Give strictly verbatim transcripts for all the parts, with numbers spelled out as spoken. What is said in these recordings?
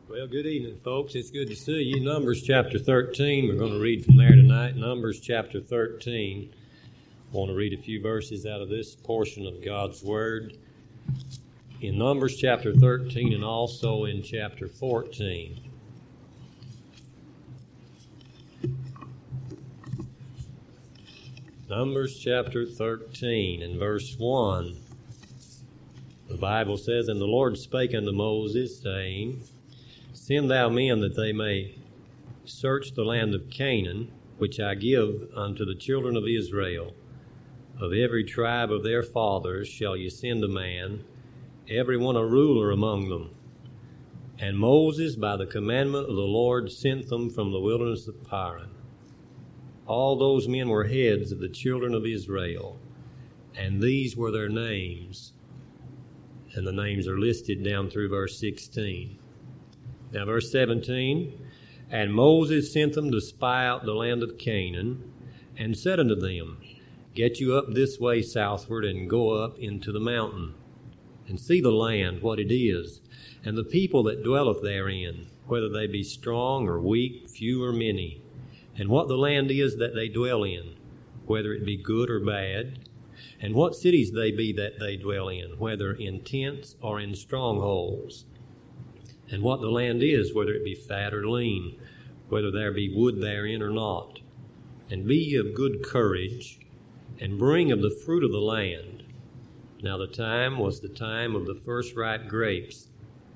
Well, good evening, folks. It's good to see you. Numbers chapter thirteen. We're going to read from there tonight. Numbers chapter thirteen. I want to read a few verses out of this portion of God's Word. In Numbers chapter thirteen and also in chapter fourteen. Numbers chapter thirteen and verse one. The Bible says, "And the Lord spake unto Moses, saying, Send thou men that they may search the land of Canaan, which I give unto the children of Israel. Of every tribe of their fathers shall ye send a man, every one a ruler among them. And Moses, by the commandment of the Lord, sent them from the wilderness of Paran. All those men were heads of the children of Israel, and these were their names." And the names are listed down through verse sixteen. Now verse seventeen, "And Moses sent them to spy out the land of Canaan, and said unto them, Get you up this way southward, and go up into the mountain, and see the land, what it is, and the people that dwelleth therein, whether they be strong or weak, few or many, and what the land is that they dwell in, whether it be good or bad, and what cities they be that they dwell in, whether in tents or in strongholds, and what the land is, whether it be fat or lean, whether there be wood therein or not. And be ye of good courage, and bring of the fruit of the land." Now the time was the time of the first ripe grapes.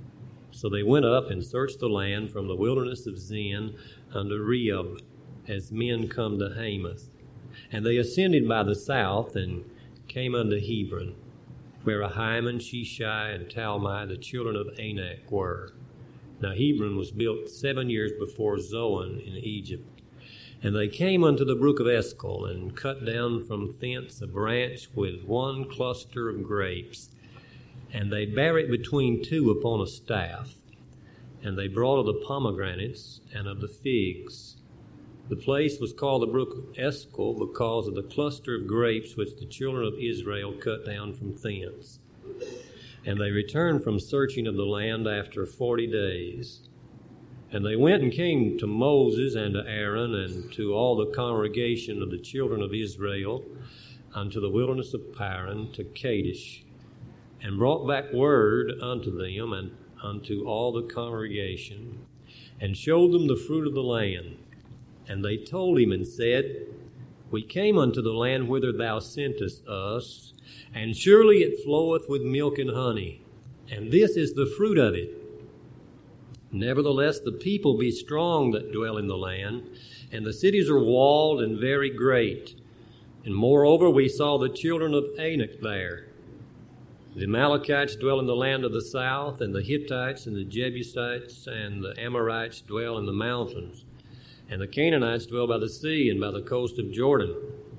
So they went up and searched the land from the wilderness of Zin unto Rehob, as men come to Hamath. And they ascended by the south, and came unto Hebron, where Ahiman, Sheshai, and Talmai, the children of Anak, were. Now Hebron was built seven years before Zoan in Egypt. And they came unto the brook of Escol, and cut down from thence a branch with one cluster of grapes. And they bare it between two upon a staff. And they brought of the pomegranates and of the figs. The place was called the brook of Escol because of the cluster of grapes which the children of Israel cut down from thence. And they returned from searching of the land after forty days. And they went and came to Moses and to Aaron and to all the congregation of the children of Israel unto the wilderness of Paran, to Kadesh, and brought back word unto them and unto all the congregation, and showed them the fruit of the land. And they told him and said, We came unto the land whither thou sentest us, and surely it floweth with milk and honey, and this is the fruit of it. Nevertheless, the people be strong that dwell in the land, and the cities are walled and very great. And moreover, we saw the children of Anak there. The Amalekites dwell in the land of the south, and the Hittites and the Jebusites and the Amorites dwell in the mountains. And the Canaanites dwell by the sea and by the coast of Jordan.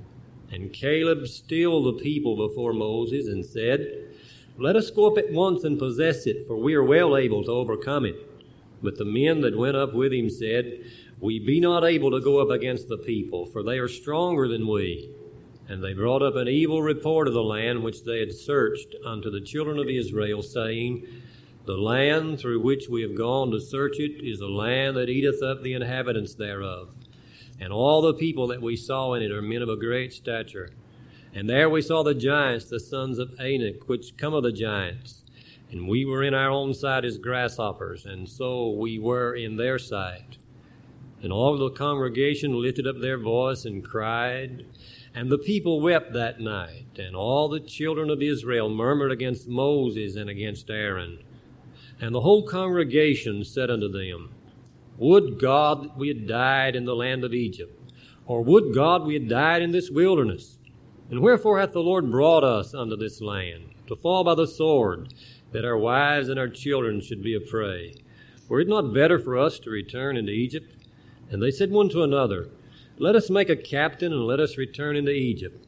And Caleb stilled the people before Moses and said, Let us go up at once and possess it, for we are well able to overcome it. But the men that went up with him said, We be not able to go up against the people, for they are stronger than we. And they brought up an evil report of the land which they had searched unto the children of Israel, saying, The land through which we have gone to search it is a land that eateth up the inhabitants thereof. And all the people that we saw in it are men of a great stature. And there we saw the giants, the sons of Anak, which come of the giants. And we were in our own sight as grasshoppers, and so we were in their sight. And all the congregation lifted up their voice and cried. And the people wept that night. And all the children of Israel murmured against Moses and against Aaron. And the whole congregation said unto them, Would God that we had died in the land of Egypt, or would God we had died in this wilderness? And wherefore hath the Lord brought us unto this land, to fall by the sword, that our wives and our children should be a prey? Were it not better for us to return into Egypt? And they said one to another, Let us make a captain, and let us return into Egypt.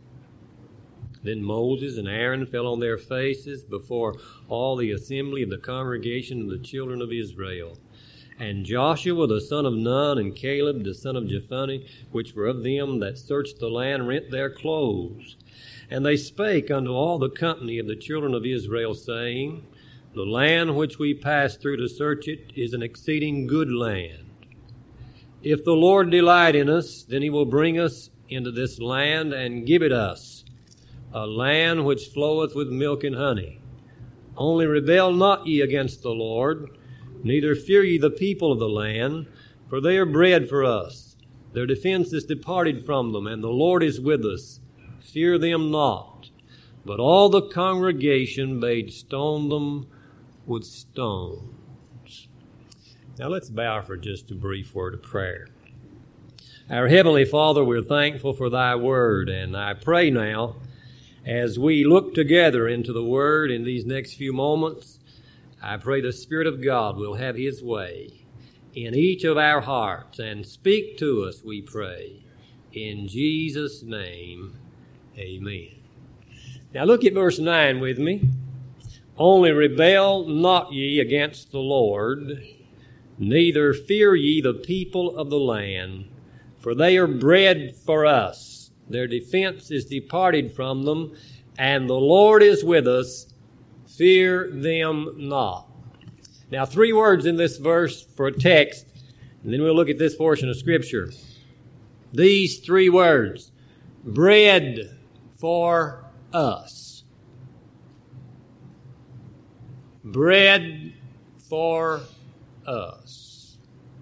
Then Moses and Aaron fell on their faces before all the assembly of the congregation of the children of Israel. And Joshua the son of Nun and Caleb the son of Jephunneh, which were of them that searched the land, rent their clothes. And they spake unto all the company of the children of Israel, saying, The land which we pass through to search it is an exceeding good land. If the Lord delight in us, then he will bring us into this land and give it us, a land which floweth with milk and honey. Only rebel not ye against the Lord, neither fear ye the people of the land, for they are bread for us. Their defense is departed from them, and the Lord is with us. Fear them not. But all the congregation bade stone them with stones. Now let's bow for just a brief word of prayer. Our Heavenly Father, we're thankful for thy word, and I pray now, as we look together into the word in these next few moments, I pray the Spirit of God will have his way in each of our hearts and speak to us, we pray. In Jesus' name, amen. Now look at verse nine with me. Only rebel not ye against the Lord, neither fear ye the people of the land, for they are bread for us. Their defense is departed from them, and the Lord is with us. Fear them not. Now, three words in this verse for a text, and then we'll look at this portion of Scripture. These three words, bread for us. Bread for us.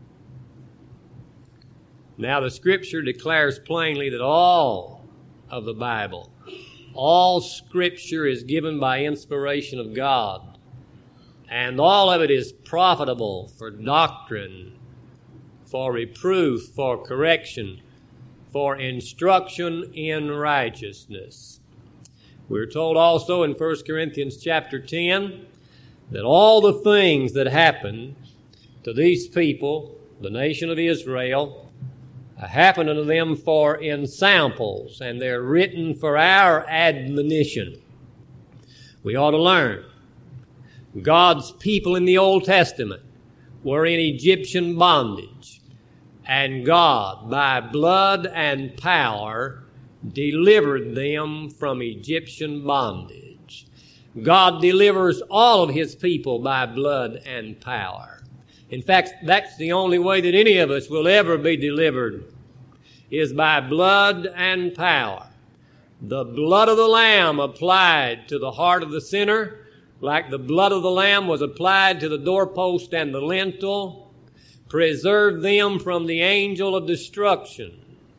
Now, the Scripture declares plainly that all of the Bible, all Scripture is given by inspiration of God, and all of it is profitable for doctrine, for reproof, for correction, for instruction in righteousness. We're told also in First Corinthians chapter ten that all the things that happened to these people, the nation of Israel, happened unto them for ensamples, and they're written for our admonition. We ought to learn. God's people in the Old Testament were in Egyptian bondage, and God, by blood and power, delivered them from Egyptian bondage. God delivers all of his people by blood and power. In fact, that's the only way that any of us will ever be delivered, is by blood and power. The blood of the Lamb applied to the heart of the sinner, like the blood of the Lamb was applied to the doorpost and the lintel, preserved them from the angel of destruction.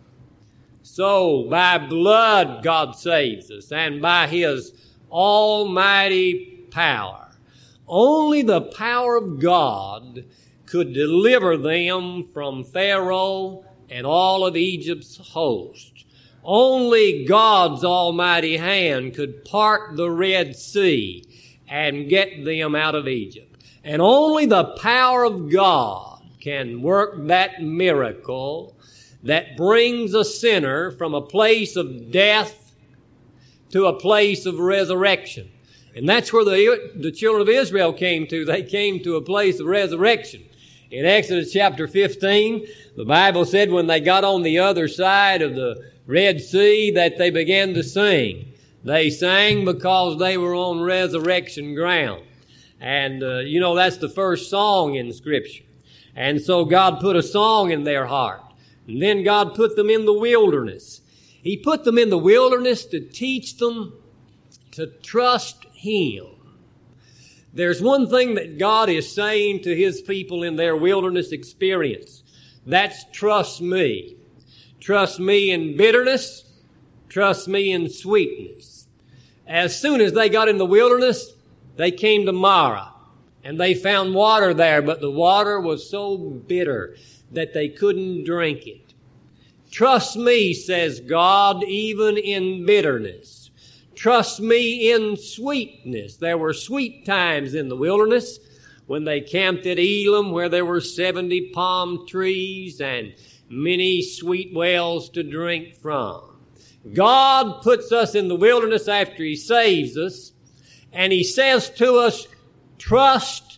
So, by blood God saves us, and by his almighty power. Only the power of God could deliver them from Pharaoh and all of Egypt's host. Only God's almighty hand could part the Red Sea and get them out of Egypt. And only the power of God can work that miracle that brings a sinner from a place of death to a place of resurrection. And that's where the, the children of Israel came to. They came to a place of resurrection. In Exodus chapter fifteen, the Bible said when they got on the other side of the Red Sea that they began to sing. They sang because they were on resurrection ground. And, uh, you know, that's the first song in Scripture. And so God put a song in their heart. And then God put them in the wilderness. He put them in the wilderness to teach them to trust him. There's one thing that God is saying to his people in their wilderness experience. That's trust me. Trust me in bitterness. Trust me in sweetness. As soon as they got in the wilderness, they came to Marah, and they found water there, but the water was so bitter that they couldn't drink it. Trust me, says God, even in bitterness. Trust me in sweetness. There were sweet times in the wilderness when they camped at Elim, where there were seventy palm trees and many sweet wells to drink from. God puts us in the wilderness after he saves us, and he says to us, trust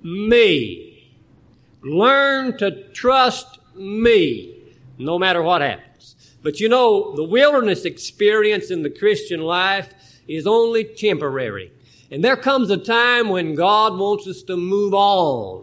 me. Learn to trust me, no matter what happens. But you know, the wilderness experience in the Christian life is only temporary. And there comes a time when God wants us to move on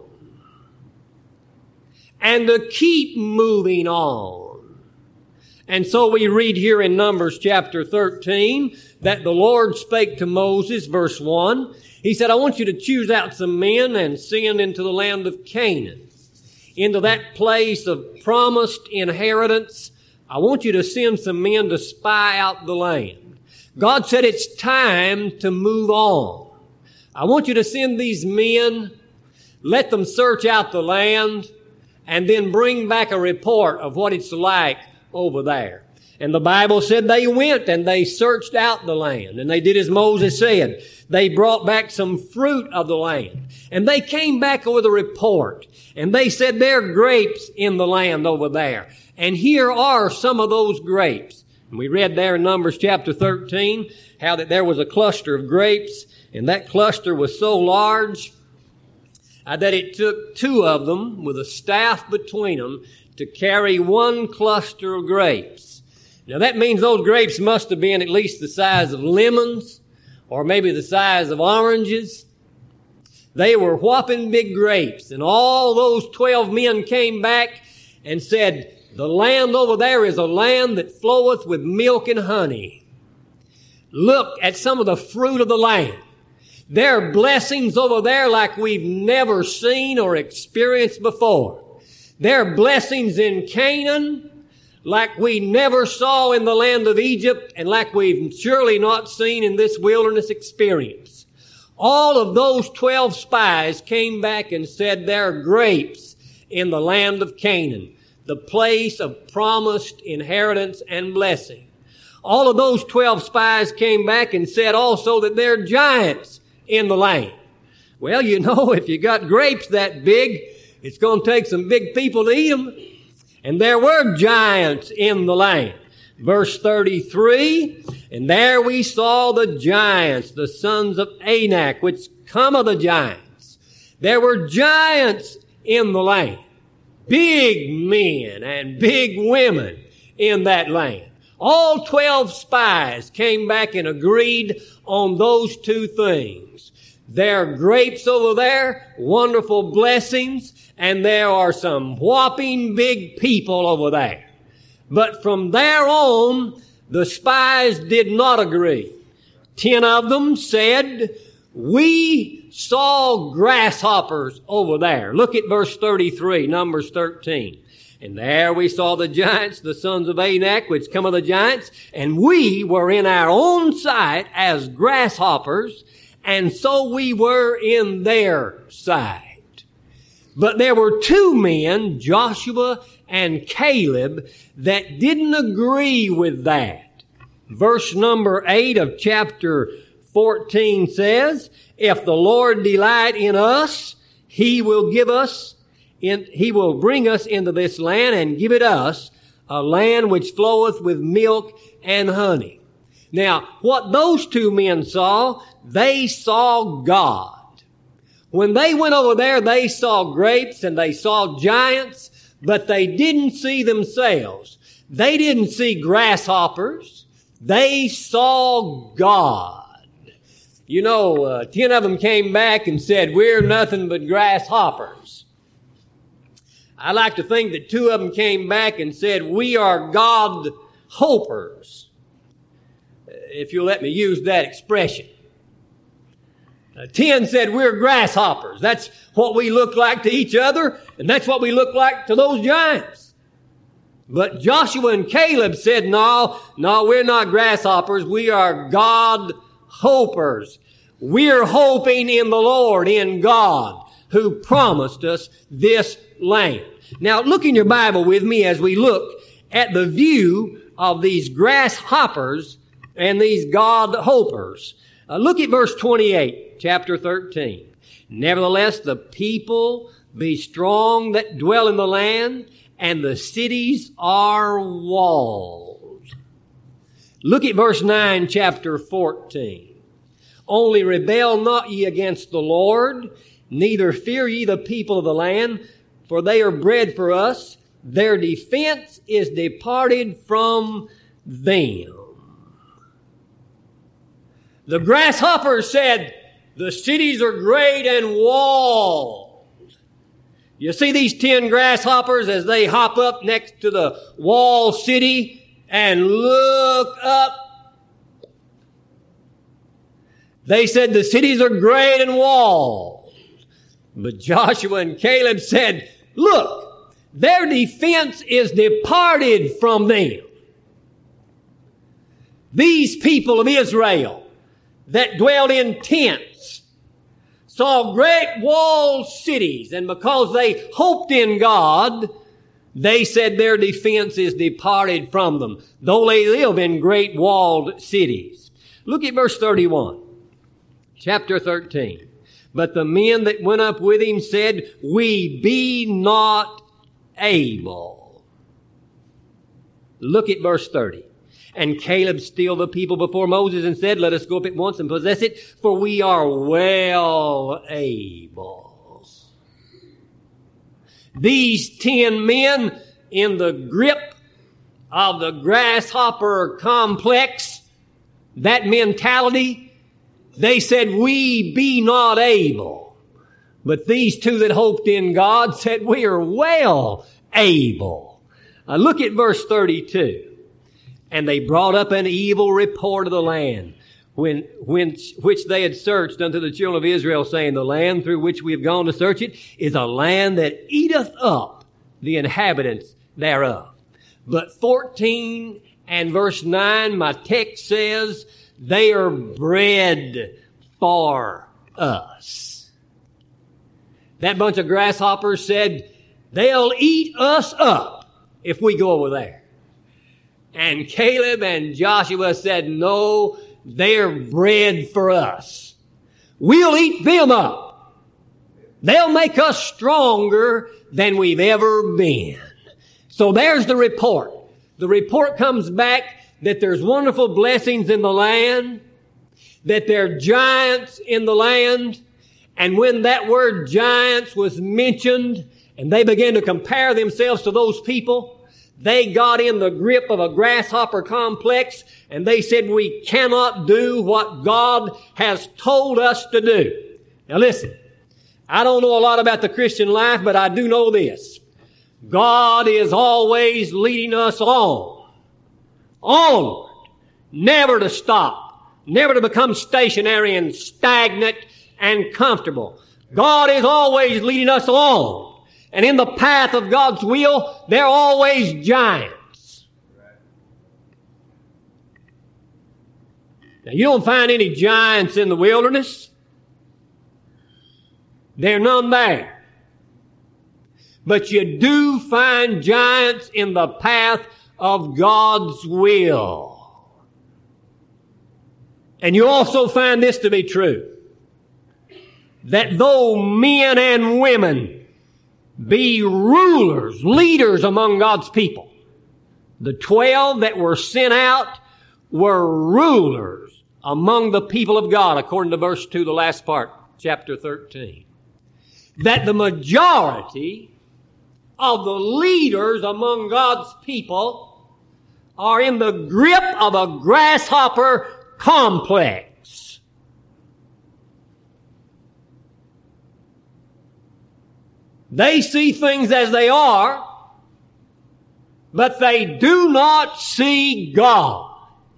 and to keep moving on. And so we read here in Numbers chapter thirteen that the Lord spake to Moses, verse one. He said, I want you to choose out some men and send into the land of Canaan, into that place of promised inheritance. I want you to send some men to spy out the land. God said it's time to move on. I want you to send these men, let them search out the land, and then bring back a report of what it's like over there. And the Bible said they went and they searched out the land, and they did as Moses said. They brought back some fruit of the land, and they came back with a report, and they said there are grapes in the land over there, and here are some of those grapes. And we read there in Numbers chapter thirteen how that there was a cluster of grapes, and that cluster was so large uh, that it took two of them with a staff between them to carry one cluster of grapes. Now that means those grapes must have been at least the size of lemons, or maybe the size of oranges. They were whopping big grapes, and all those twelve men came back and said, the land over there is a land that floweth with milk and honey. Look at some of the fruit of the land. There are blessings over there like we've never seen or experienced before. There are blessings in Canaan like we never saw in the land of Egypt, and like we've surely not seen in this wilderness experience. All of those twelve spies came back and said there are grapes in the land of Canaan, the place of promised inheritance and blessing. All of those twelve spies came back and said also that there are giants in the land. Well, you know, if you got grapes that big, it's going to take some big people to eat them. And there were giants in the land. Verse thirty-three, and there we saw the giants, the sons of Anak, which come of the giants. There were giants in the land. Big men and big women in that land. All twelve spies came back and agreed on those two things. There are grapes over there, wonderful blessings, and there are some whopping big people over there. But from there on, the spies did not agree. Ten of them said, we saw grasshoppers over there. Look at verse thirty-three, Numbers thirteen. And there we saw the giants, the sons of Anak, which come of the giants, and we were in our own sight as grasshoppers, and so we were in their sight. But there were two men, Joshua and Caleb, that didn't agree with that. Verse number eight of chapter fourteen says, if the Lord delight in us, He will give us, in, He will bring us into this land and give it us, a land which floweth with milk and honey. Now, what those two men saw, they saw God. When they went over there, they saw grapes and they saw giants, but they didn't see themselves. They didn't see grasshoppers. They saw God. You know, uh, ten of them came back and said, we're nothing but grasshoppers. I like to think that two of them came back and said, we are God hopers. If you'll let me use that expression. Uh, ten said we're grasshoppers. That's what we look like to each other, and that's what we look like to those giants. But Joshua and Caleb said, no, no, we're not grasshoppers. We are God hopers. We're hoping in the Lord, in God, who promised us this land. Now, look in your Bible with me as we look at the view of these grasshoppers and these God hopers. Uh, look at verse twenty-eight, chapter thirteen. Nevertheless, the people be strong that dwell in the land, and the cities are walled. Look at verse nine, chapter fourteen. Only rebel not ye against the Lord, neither fear ye the people of the land, for they are bread for us. Their defense is departed from them. The grasshoppers said, The cities are great and walled. You see these ten grasshoppers as they hop up next to the walled city and look up. They said the cities are great and walled. But Joshua and Caleb said, look, their defense is departed from them. These people of Israel that dwelled in tents saw great walled cities, and because they hoped in God, they said their defense is departed from them, though they live in great walled cities. Look at verse thirty-one, chapter thirteen. But the men that went up with him said, we be not able. Look at verse thirty. And Caleb stilled the people before Moses and said, let us go up at once and possess it, for we are well able. These ten men in the grip of the grasshopper complex, that mentality, they said, we be not able. But these two that hoped in God said, we are well able. Now look at verse thirty-two. And they brought up an evil report of the land, when, when, which they had searched unto the children of Israel, saying, the land through which we have gone to search it is a land that eateth up the inhabitants thereof. But fourteen and verse nine, my text says, they are bread for us. That bunch of grasshoppers said, they'll eat us up if we go over there. And Caleb and Joshua said, no, they're bread for us. We'll eat them up. They'll make us stronger than we've ever been. So there's the report. The report comes back that there's wonderful blessings in the land, that there are giants in the land. And when that word giants was mentioned and they began to compare themselves to those people, they got in the grip of a grasshopper complex and they said, we cannot do what God has told us to do. Now listen, I don't know a lot about the Christian life, but I do know this. God is always leading us on, onward, never to stop, never to become stationary and stagnant and comfortable. God is always leading us on. And in the path of God's will, there are always giants. Now, you don't find any giants in the wilderness. There are none there. But you do find giants in the path of God's will. And you also find this to be true, that though men and women be rulers, leaders among God's people, the twelve that were sent out were rulers among the people of God, according to verse two, the last part, chapter thirteen. That the majority of the leaders among God's people are in the grip of a grasshopper complex. They see things as they are, but they do not see God.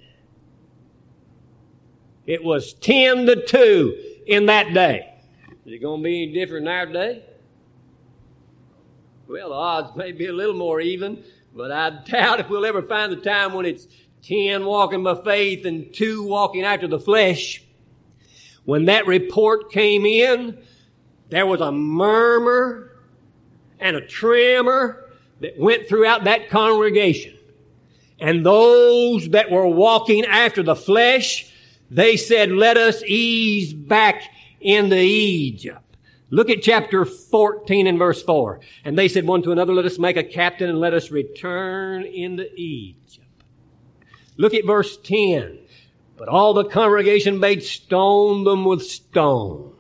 It was ten to two in that day. Is it going to be any different in our day? Well, the odds may be a little more even, but I doubt if we'll ever find the time when it's ten walking by faith and two walking after the flesh. When that report came in, there was a murmur and a tremor that went throughout that congregation. And those that were walking after the flesh, they said, let us ease back into Egypt. Look at chapter fourteen and verse four. And they said one to another, let us make a captain and let us return into Egypt. Look at verse ten. But all the congregation bade stone them with stones.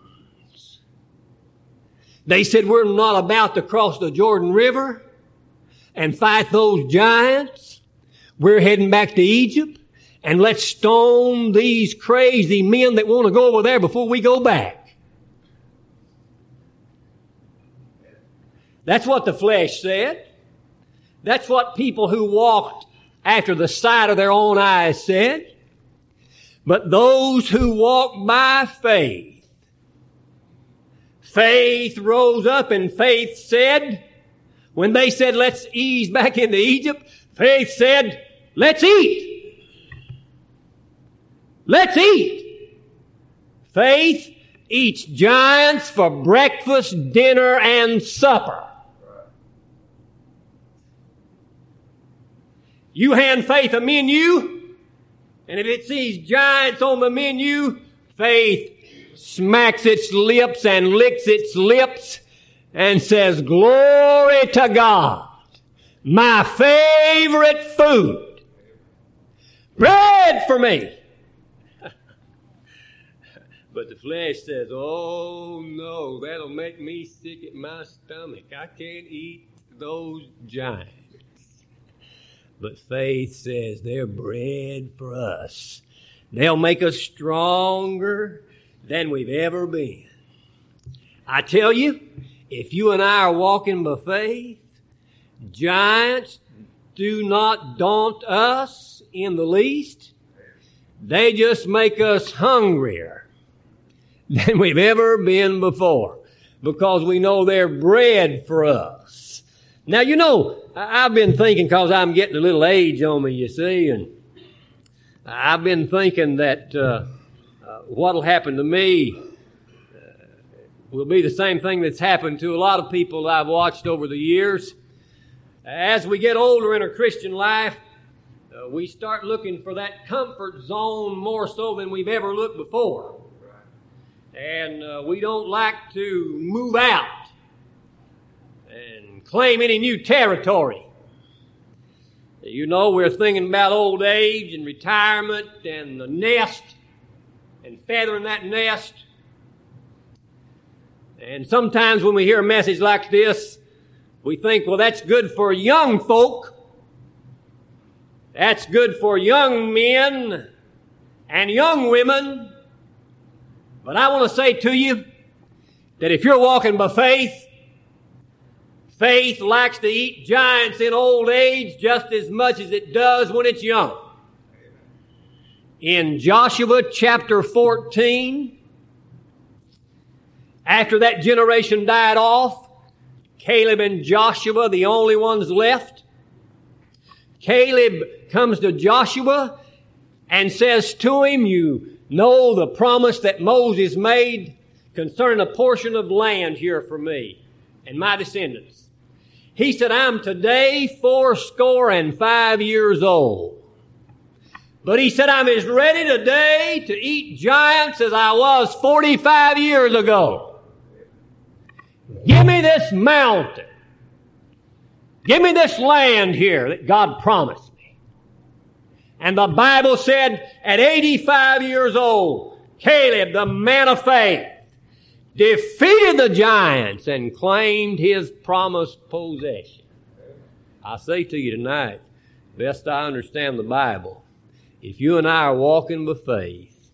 They said, we're not about to cross the Jordan River and fight those giants. We're heading back to Egypt. And let's stone these crazy men that want to go over there before we go back. That's what the flesh said. That's what people who walked after the sight of their own eyes said. But those who walk by faith, faith rose up and faith said, when they said, let's ease back into Egypt, faith said, let's eat. Let's eat. Faith eats giants for breakfast, dinner, and supper. You hand faith a menu, and if it sees giants on the menu, faith smacks its lips and licks its lips and says, glory to God, my favorite food, bread for me. But the flesh says, oh no, that'll make me sick at my stomach. I can't eat those giants. But faith says they're bread for us. They'll make us stronger than we've ever been. I tell you, if you and I are walking by faith, giants do not daunt us in the least. They just make us hungrier than we've ever been before, because we know they're bread for us. Now, you know, I've been thinking, because I'm getting a little age on me, you see, and I've been thinking that uh, uh, what'll happen to me uh, will be the same thing that's happened to a lot of people I've watched over the years. As we get older in our Christian life, uh, we start looking for that comfort zone more so than we've ever looked before. And uh, we don't like to move out and claim any new territory. You know, we're thinking about old age and retirement and the nest and feathering that nest. And sometimes when we hear a message like this, we think, well, that's good for young folk. That's good for young men and young women. But I want to say to you that if you're walking by faith, faith likes to eat giants in old age just as much as it does when it's young. In Joshua chapter fourteen, after that generation died off, Caleb and Joshua, the only ones left, Caleb comes to Joshua and says to him, you know the promise that Moses made concerning a portion of land here for me and my descendants. He said, I'm today fourscore and five years old. But he said, I'm as ready today to eat giants as I was forty-five years ago. Give me this mountain. Give me this land here that God promised me. And the Bible said at eighty-five years old, Caleb, the man of faith, defeated the giants and claimed his promised possession. I say to you tonight, best I understand the Bible, if you and I are walking by faith,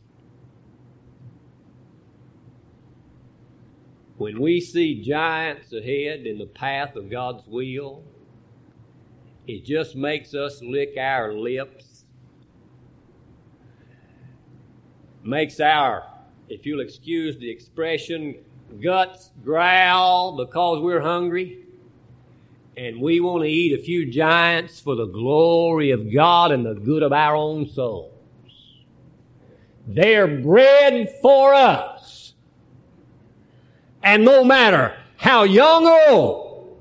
when we see giants ahead in the path of God's will, it just makes us lick our lips. Makes our, if you'll excuse the expression, guts growl because we're hungry. And we want to eat a few giants for the glory of God and the good of our own souls. They're bread for us. And no matter how young or old,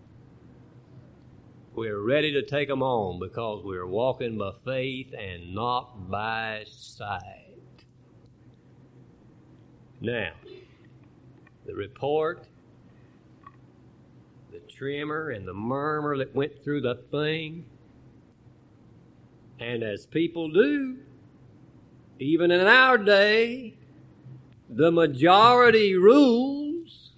we're ready to take them on because we're walking by faith and not by sight. Now, the report, the tremor and the murmur that went through the thing, and as people do, even in our day, the majority rules,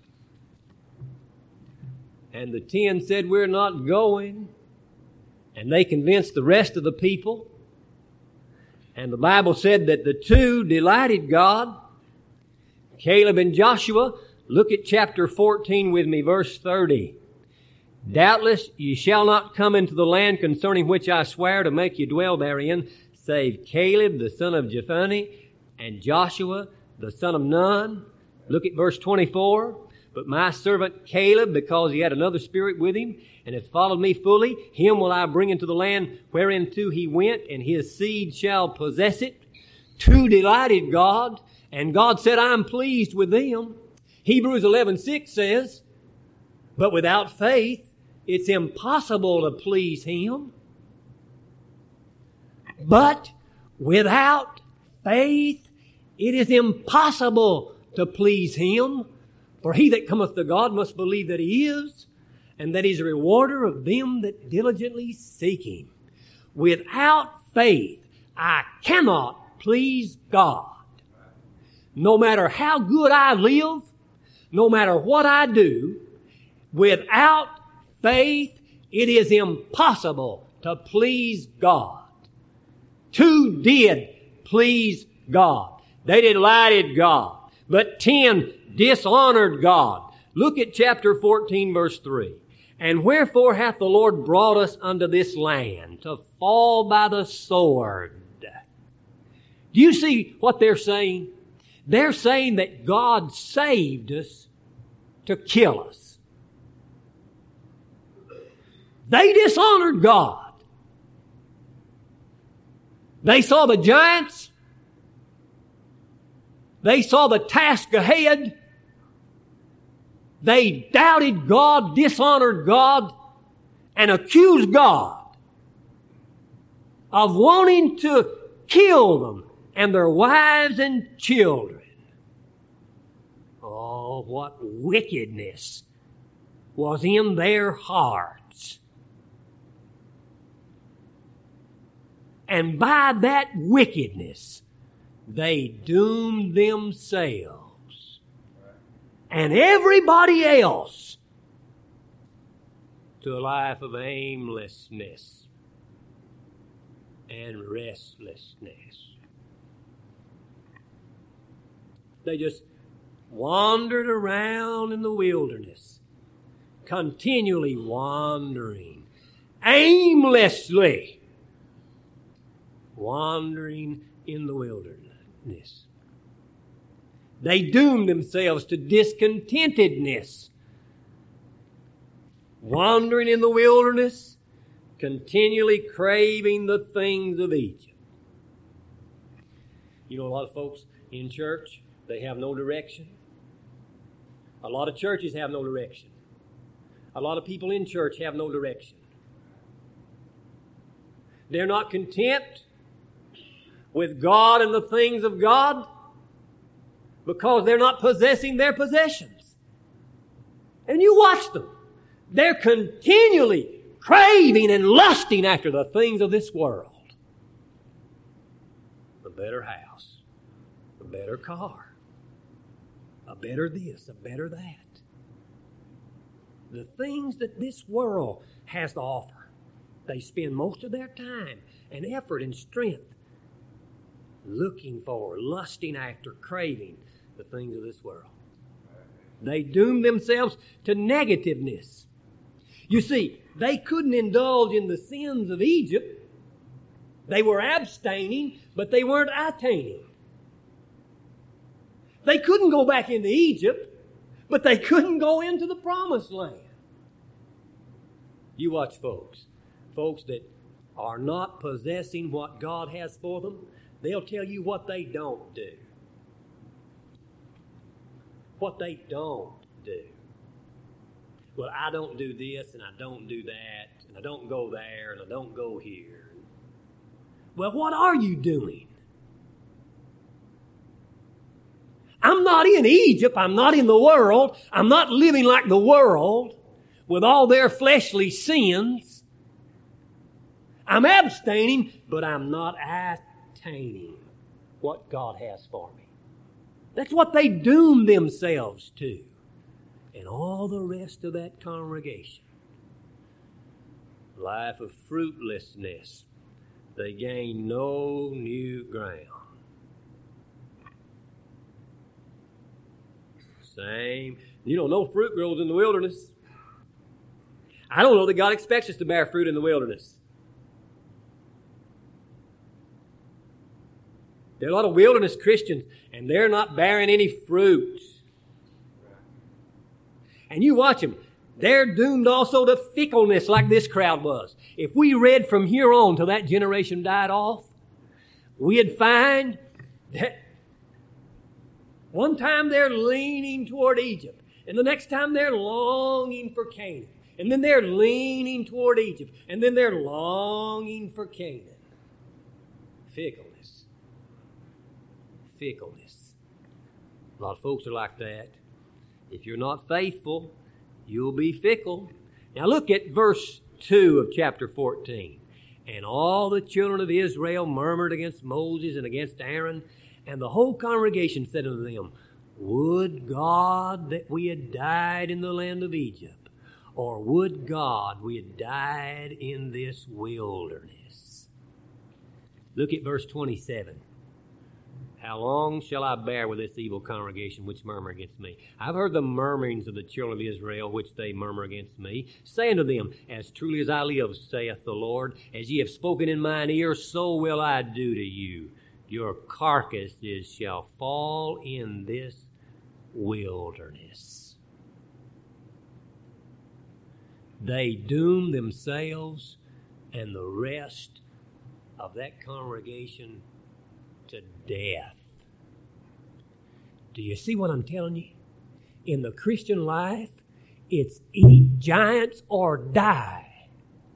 and the ten said we're not going, and they convinced the rest of the people, And the Bible said that the two delighted God, Caleb and Joshua. Look at chapter fourteen with me, verse thirty. Doubtless ye shall not come into the land concerning which I swear to make you dwell therein, save Caleb the son of Jephunneh and Joshua the son of Nun. Look at verse twenty-four. But my servant Caleb, because he had another spirit with him, and hath followed me fully, him will I bring into the land whereinto he went, and his seed shall possess it. Two delighted God, and God said, I'm pleased with them. Hebrews eleven six says, but without faith, it's impossible to please Him. But without faith, it is impossible to please Him. For he that cometh to God must believe that He is, and that He's a rewarder of them that diligently seek Him. Without faith, I cannot please God. No matter how good I live, no matter what I do, without faith, it is impossible to please God. Two did please God. They delighted God. But ten dishonored God. Look at chapter fourteen, verse three. And wherefore hath the Lord brought us unto this land, to fall by the sword? Do you see what they're saying? They're saying that God saved us to kill us. They dishonored God. They saw the giants. They saw the task ahead. They doubted God, dishonored God, and accused God of wanting to kill them and their wives and children. Oh, what wickedness was in their hearts. And by that wickedness, they doomed themselves and everybody else to a life of aimlessness and restlessness. They just wandered around in the wilderness, continually wandering, aimlessly wandering in the wilderness. They doomed themselves to discontentedness, wandering in the wilderness, continually craving the things of Egypt. You know, a lot of folks in church, they have no direction. A lot of churches have no direction. A lot of people in church have no direction. They're not content with God and the things of God because they're not possessing their possessions. And you watch them. They're continually craving and lusting after the things of this world. A better house, a better car, a better this, a better that. The things that this world has to offer, they spend most of their time and effort and strength looking for, lusting after, craving the things of this world. They doom themselves to negativeness. You see, they couldn't indulge in the sins of Egypt. They were abstaining, but they weren't attaining. They couldn't go back into Egypt, but they couldn't go into the promised land. You watch folks, folks that are not possessing what God has for them, they'll tell you what they don't do. What they don't do. Well, I don't do this, and I don't do that, and I don't go there, and I don't go here. Well, what are you doing? I'm not in Egypt. I'm not in the world. I'm not living like the world with all their fleshly sins. I'm abstaining, but I'm not attaining what God has for me. That's what they doomed themselves to. And all the rest of that congregation. Life of fruitlessness. they gain no new ground. Same. You don't know fruit grows in the wilderness. I don't know that God expects us to bear fruit in the wilderness. There are a lot of wilderness Christians, and they're not bearing any fruit. And you watch them. They're doomed also to fickleness like this crowd was. If we read from here on till that generation died off, we'd find that one time they're leaning toward Egypt, and the next time they're longing for Canaan. And then they're leaning toward Egypt, and then they're longing for Canaan. Fickleness. Fickleness. A lot of folks are like that. If you're not faithful, you'll be fickle. Now look at verse two of chapter fourteen. And all the children of Israel murmured against Moses and against Aaron, and the whole congregation said unto them, Would God that we had died in the land of Egypt, or would God we had died in this wilderness? Look at verse twenty-seven. How long shall I bear with this evil congregation which murmur against me? I've heard the murmurings of the children of Israel which they murmur against me, saying to them, As truly as I live, saith the Lord, as ye have spoken in mine ear, so will I do to you. Your carcasses shall fall in this wilderness. They doom themselves and the rest of that congregation to death. Do you see what I'm telling you? In the Christian life, it's eat giants or die.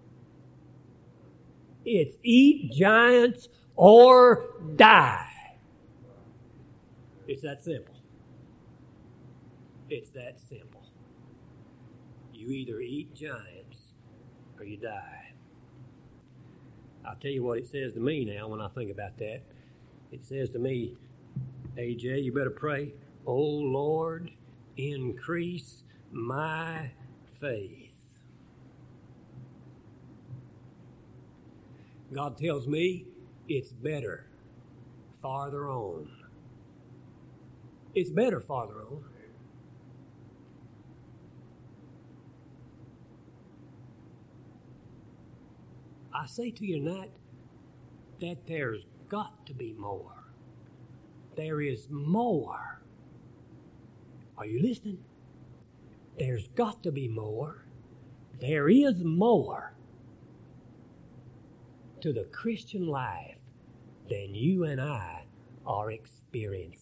It's eat giants or die. It's that simple. It's that simple. You either eat giants or you die. I'll tell you what it says to me now when I think about that. It says to me, A J, you better pray, Oh Lord, increase my faith. God tells me it's better farther on. It's better farther on. I say to you tonight that there's got to be more. There is more. Are you listening? There's got to be more. There is more to the Christian life than you and I are experiencing.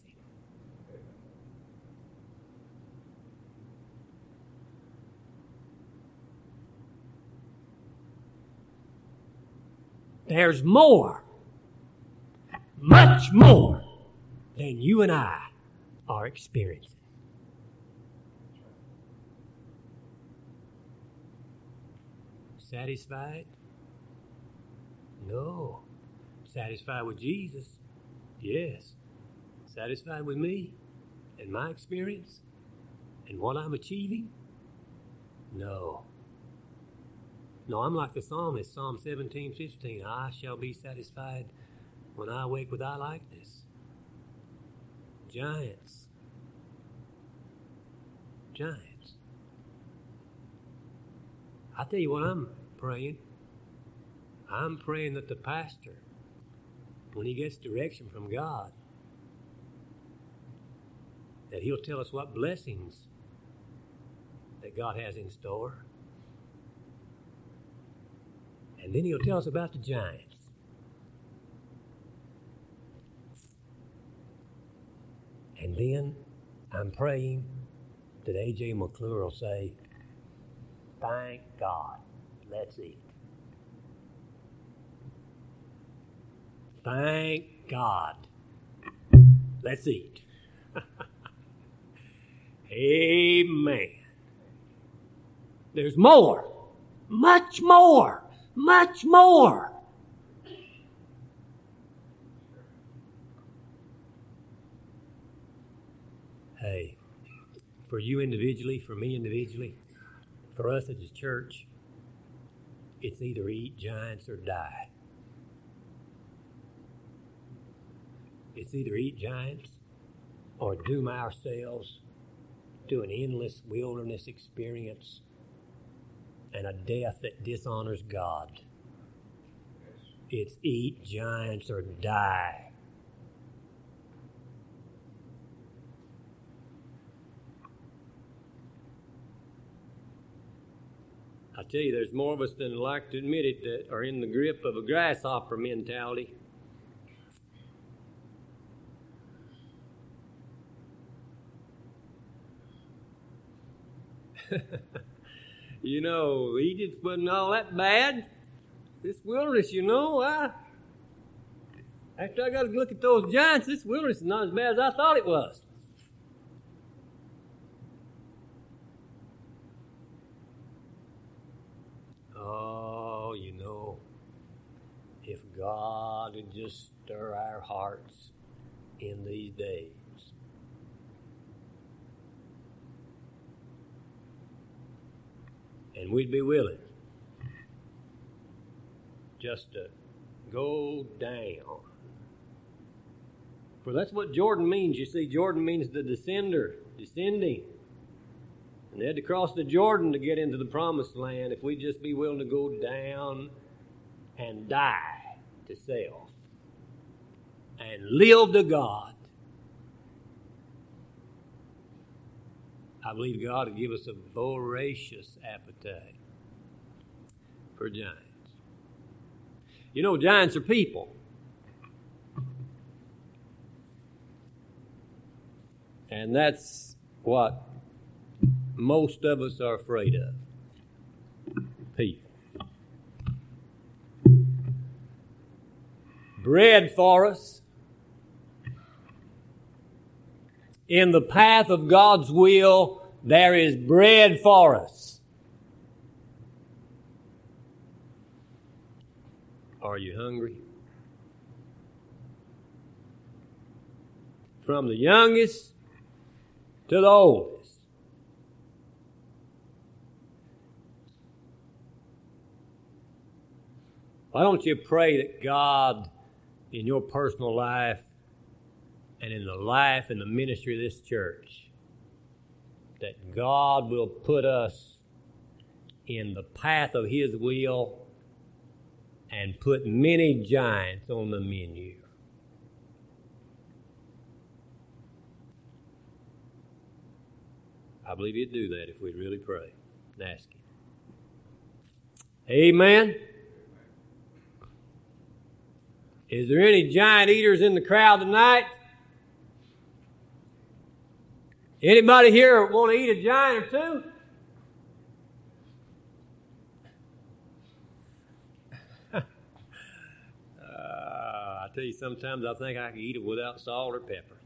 There's more, much more than you and I are experiencing. Satisfied? No. Satisfied with Jesus? Yes. Satisfied with me and my experience and what I'm achieving? No. No, I'm like the psalmist, Psalm seventeen fifteen. I shall be satisfied when I awake with thy likeness. Giants. Giants. I tell you what I'm praying. I'm praying that the pastor, when he gets direction from God, that he'll tell us what blessings that God has in store. And then he'll tell us about the giants. And then I'm praying that A J McClure will say, Thank God, let's eat. Thank God, let's eat. Amen. There's more, much more. Much more. Hey, for you individually, for me individually, for us as a church, it's either eat giants or die. It's either eat giants or doom ourselves to an endless wilderness experience and a death that dishonors God. It's eat giants or die. I tell you, there's more of us than like to admit it that are in the grip of a grasshopper mentality. You know, Egypt wasn't all that bad. This wilderness, you know, I, after I got to look at those giants, this wilderness is not as bad as I thought it was. Oh, you know, if God would just stir our hearts in these days. And we'd be willing just to go down. For that's what Jordan means. You see, Jordan means the descender, descending. And they had to cross the Jordan to get into the promised land. If we'd just be willing to go down and die to self and live to God, I believe God will give us a voracious appetite for giants. You know, giants are people. And that's what most of us are afraid of. People. Bread for us. In the path of God's will, there is bread for us. Are you hungry? From the youngest to the oldest. Why don't you pray that God, in your personal life, and in the life and the ministry of this church, that God will put us in the path of His will and put many giants on the menu. I believe He'd do that if we'd really pray and ask Him. Amen. Is there any giant eaters in the crowd tonight? Anybody here want to eat a giant or two? uh, I tell you, sometimes I think I can eat it without salt or pepper.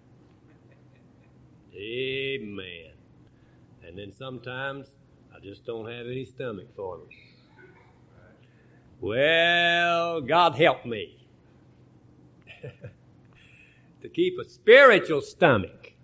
Amen. And then sometimes I just don't have any stomach for them. Well, God help me to keep a spiritual stomach.